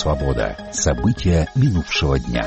Свобода. События минувшего дня.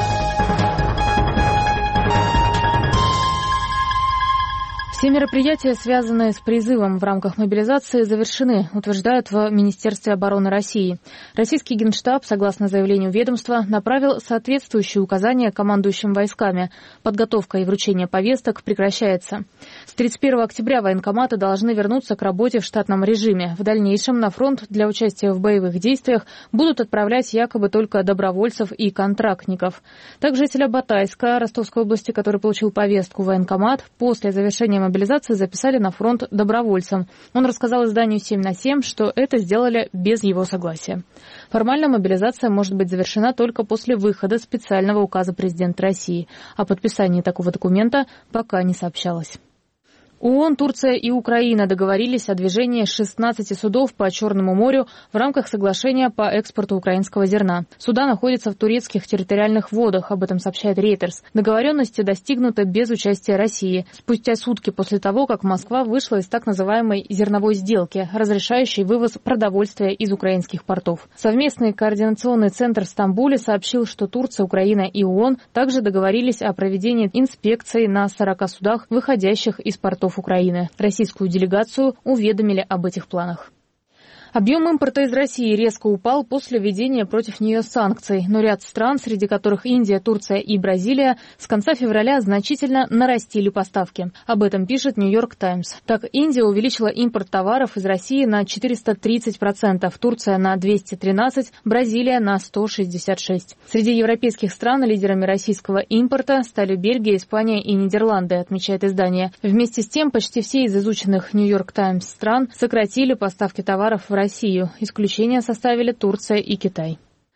Все мероприятия, связанные с призывом в рамках мобилизации, завершены, утверждают в Министерстве обороны России. Российский Генштаб, согласно заявлению ведомства, направил соответствующие указания командующим войсками. Подготовка и вручение повесток прекращается. С 31 октября военкоматы должны вернуться к работе в штатном режиме. В дальнейшем на фронт для участия в боевых действиях будут отправлять якобы только добровольцев и контрактников. Так, жителя Батайска, Ростовской области, который получил повестку в военкомат, после завершения мобилизации записали на фронт добровольцем. Он рассказал изданию 7/7, что это сделали без его согласия. Формально мобилизация может быть завершена только после выхода специального указа президента России. О подписании такого документа пока не сообщалось. ООН, Турция и Украина договорились о движении 16 судов по Черному морю в рамках соглашения по экспорту украинского зерна. Суда находятся в турецких территориальных водах, об этом сообщает Reuters. Договоренности достигнуты без участия России, спустя сутки после того, как Москва вышла из так называемой зерновой сделки, разрешающей вывоз продовольствия из украинских портов. Совместный координационный центр в Стамбуле сообщил, что Турция, Украина и ООН также договорились о проведении инспекций на 40 судах, выходящих из портов Украины. Российскую делегацию уведомили об этих планах. Объем импорта из России резко упал после введения против нее санкций, но ряд стран, среди которых Индия, Турция и Бразилия, с конца февраля значительно нарастили поставки. Об этом пишет Нью-Йорк Таймс. Так, Индия увеличила импорт товаров из России на 430%, Турция на 213%, Бразилия на 166%. Среди европейских стран лидерами российского импорта стали Бельгия, Испания и Нидерланды, отмечает издание. Вместе с тем, почти все из изученных Нью-Йорк Таймс стран сократили поставки товаров в Россию. Исключения составили Турция и Китай.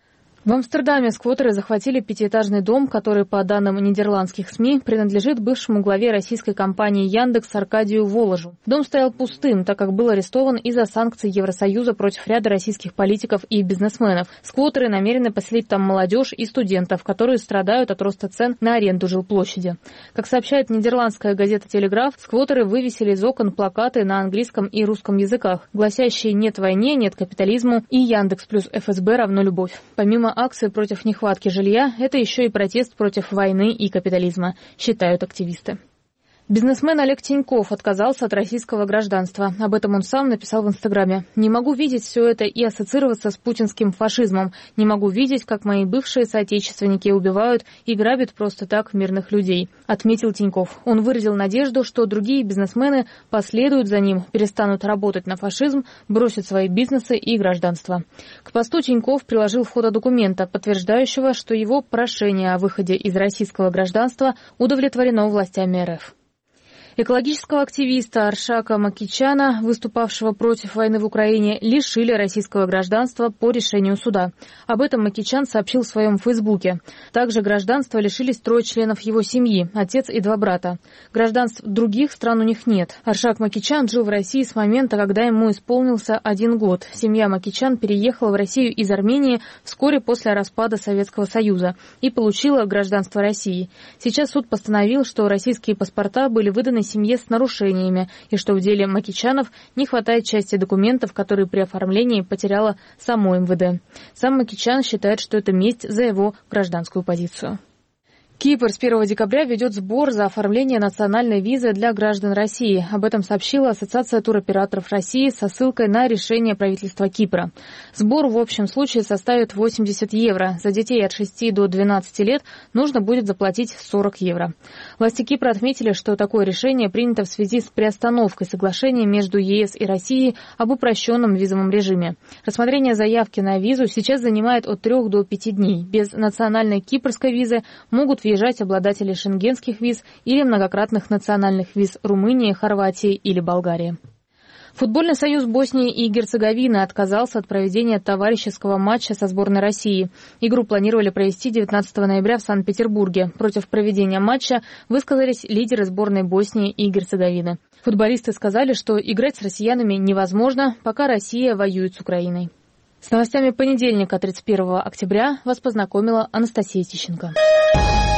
В Амстердаме сквотеры захватили пятиэтажный дом, который, по данным нидерландских СМИ, принадлежит бывшему главе российской компании «Яндекс» Аркадию Воложу. Дом стоял пустым, так как был арестован из-за санкций Евросоюза против ряда российских политиков и бизнесменов. Сквотеры намерены поселить там молодежь и студентов, которые страдают от роста цен на аренду жилплощади. Как сообщает нидерландская газета «Телеграф», сквотеры вывесили из окон плакаты на английском и русском языках, гласящие «Нет войне, нет капитализму» и «Яндекс плюс ФСБ равно любовь». Помимо акции против нехватки жилья, это еще и протест против войны и капитализма, считают активисты. Бизнесмен Олег Тиньков отказался от российского гражданства. Об этом он сам написал в Инстаграме. «Не могу видеть все это и ассоциироваться с путинским фашизмом. Не могу видеть, как мои бывшие соотечественники убивают и грабят просто так мирных людей», отметил Тиньков. Он выразил надежду, что другие бизнесмены последуют за ним, перестанут работать на фашизм, бросят свои бизнесы и гражданство. К посту Тиньков приложил фото документа, подтверждающего, что его прошение о выходе из российского гражданства удовлетворено властями РФ. Экологического активиста Аршака Макичана, выступавшего против войны в Украине, лишили российского гражданства по решению суда. Об этом Макичан сообщил в своем фейсбуке. Также гражданства лишились 3 членов его семьи, отец и 2 брата. Гражданств других стран у них нет. Аршак Макичан жил в России с момента, когда ему исполнился 1 год. Семья Макичан переехала в Россию из Армении вскоре после распада Советского Союза и получила гражданство России. Сейчас суд постановил, что российские паспорта были выданы семье с нарушениями, и что в деле Макичанов не хватает части документов, которые при оформлении потеряла само МВД. Сам Макичан считает, что это месть за его гражданскую позицию. Кипр с 1 декабря ведет сбор за оформление национальной визы для граждан России. Об этом сообщила Ассоциация туроператоров России со ссылкой на решение правительства Кипра. Сбор в общем случае составит 80 евро. За детей от 6 до 12 лет нужно будет заплатить 40 евро. Власти Кипра отметили, что такое решение принято в связи с приостановкой соглашения между ЕС и Россией об упрощенном визовом режиме. Рассмотрение заявки на визу сейчас занимает от 3 до 5 дней. Без национальной кипрской визы могут въезжать обладатели шенгенских виз или многократных национальных виз Румынии, Хорватии или Болгарии. Футбольный союз Боснии и Герцеговины отказался от проведения товарищеского матча со сборной России. Игру планировали провести 19 ноября в Санкт-Петербурге. Против проведения матча высказались лидеры сборной Боснии и Герцеговины. Футболисты сказали, что играть с россиянами невозможно, пока Россия воюет с Украиной. С новостями понедельника, 31 октября, вас познакомила Анастасия Тищенко.